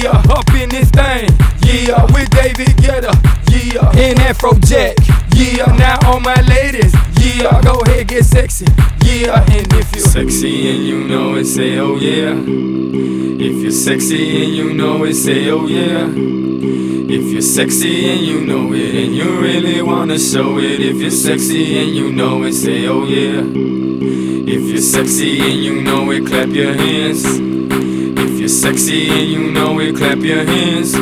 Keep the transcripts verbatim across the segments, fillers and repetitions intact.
yeah, up in this thing, yeah, with David Guetta, yeah, in Afrojack, yeah. Now all my ladies, yeah, go ahead, get sexy, yeah. And if you're sexy and you know it, say oh yeah. If you're sexy and you know it, say oh yeah. If you're sexy and you know it and you really wanna show it. If you're sexy and you know it, say oh yeah. If you're sexy and you know it, clap your hands. If you're sexy and you know it, clap your hands.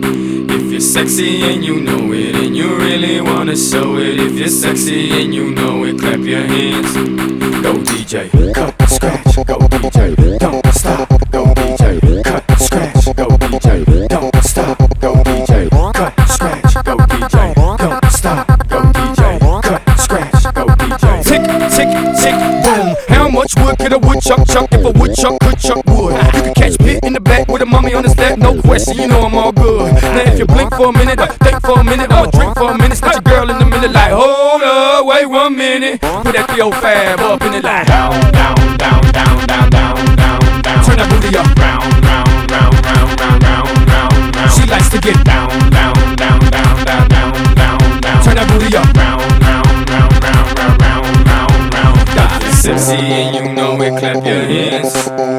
If you're sexy and you know it and you really wanna show it. If you're sexy and you know it, clap your hands. Go D J, cut, scratch, go D J, don't stop, go D J, cut, scratch, go D J, don't stop, go D J, cut, scratch, go D J, don't stop, go D J, cut, scratch, go D J. Tick, tick, tick, boom. How much wood could a woodchuck chuck if a woodchuck could chuck wood? You can catch Pit in the back with a mommy on his lap, no question, you know I'm all good. Now if you blink for a minute, or think for a minute, I'ma drink for a minute, snatch a girl in the middle like, hold up, wait one minute. Put that three oh five up in it like, down, down, down, down, down, down, down, down. Turn that booty up, round, round, round, round, round, round, round, round. She likes to get down, down, down, down, down, down, down, down. Turn that booty up, round, round, round, round, round, round, round, round. If you're sexy and you know it, clap your hands.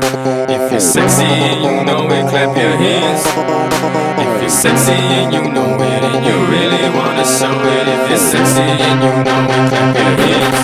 If you're sexy and you know it, clap your hands. If you're sexy and you know it and you really wanna show it. If you're sexy and you know it, clap your hands.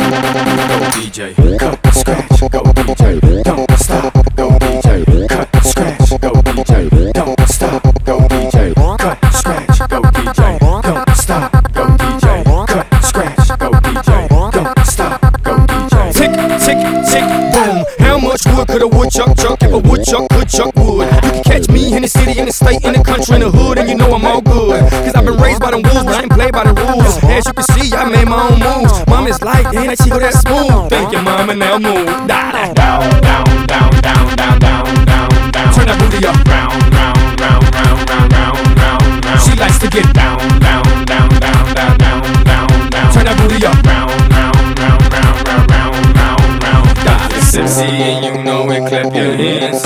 Go D J, cut, scratch, go D J, don't stop, go D J, cut, scratch, go D J, don't stop, go D J, cut, scratch, go D J, don't stop, go D J, cut, scratch, go D J, don't stop, go D J. tick, tick, tick, boom. How much wood could a woodchuck chuck if a woodchuck could chuck wood? You can catch me in the city, in the state, in the country, in the hood, and you know I'm all good. Cause I've been raised by them wolves, but I ain't played by the rules. As you can see, I made my own moves. Mama's like, damn, that she go that smooth. Thank you, mama, now move. Da, da. Down, down, down, down, down, down, down, down. Turn that booty up, round, round, round, round, round, round, round, round. she likes to get down, down, down, down, down, down, down, down. Turn that booty up, round, round, round, round, round, round, round, round. If you're sexy and you know it, clap your hands.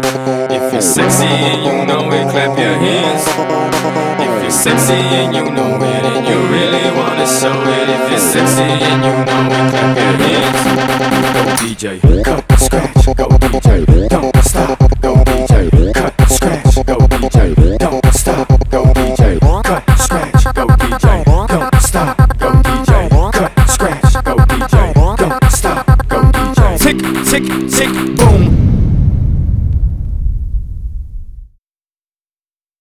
If you're sexy and you know it, clap your hands. If you're sexy and you know it and you really wanna show it. If you're sexy and you know it, clap your hands. Go D J, cut, scratch, go D J, don't stop, go D J, cut, scratch, go D J, don't stop, go D J, cut, scratch, go D J, don't stop, go D J, cut, scratch, go D J, don't stop, go D J. tick, tick, tick, boom.